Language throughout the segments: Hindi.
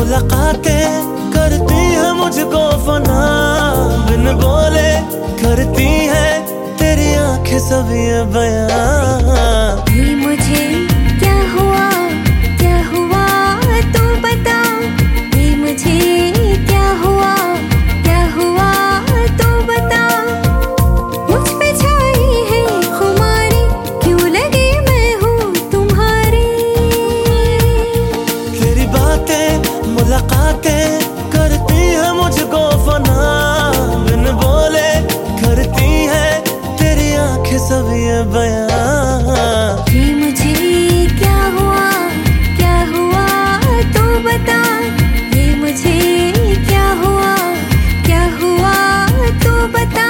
मुलाकातें करती है मुझको फना, बिन बोले करती है तेरी आंखें सब ये बयां। ये मुझे क्या हुआ तू बता, ये मुझे क्या हुआ तू बता। मुझ पे छाई है खुमारी, क्यों लगी मैं हूँ तुम्हारी। तेरी बातें मुलाकातें करती है मुझको फना, बिन बोले करती है तेरी आंखें सब ये बयां। ये मुझे क्या हुआ तू बता, ये मुझे क्या हुआ तू बता।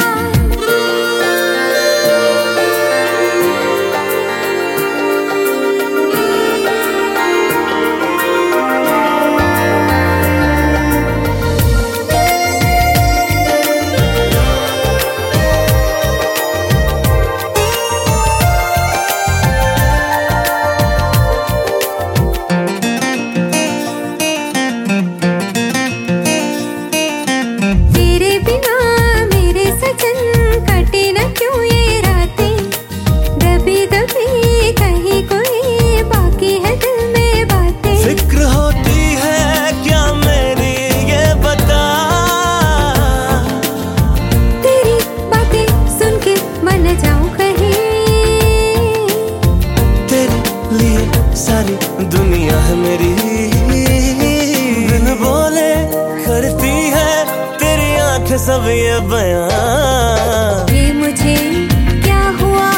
सारी दुनिया है मेरी, बिन बोले करती है तेरी आंखें सब ये बयां। ये मुझे क्या हुआ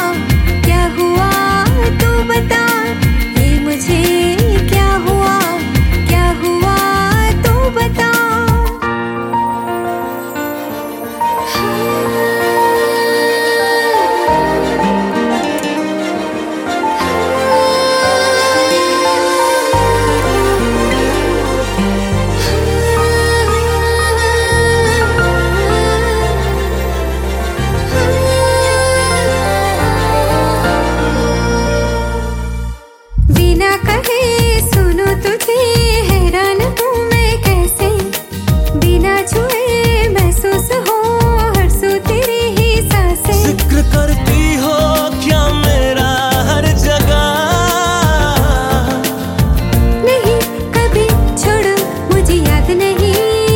तू बता, ये मुझे क्या हुआ तू बता। बिना कहे सुनो तुझे हैरान हूँ मैं कैसे, बिना छुए महसूस हो हर सू तेरी ही सांसें। जिक्र करती हो क्या मेरा हर जगह, नहीं कभी छोड़ो मुझे याद नहीं।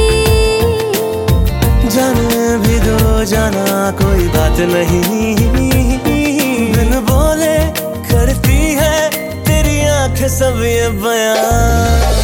जाने भी दो जाना कोई बात नहीं, बिन बोले करती है तेरी आंखें सब ये बयां।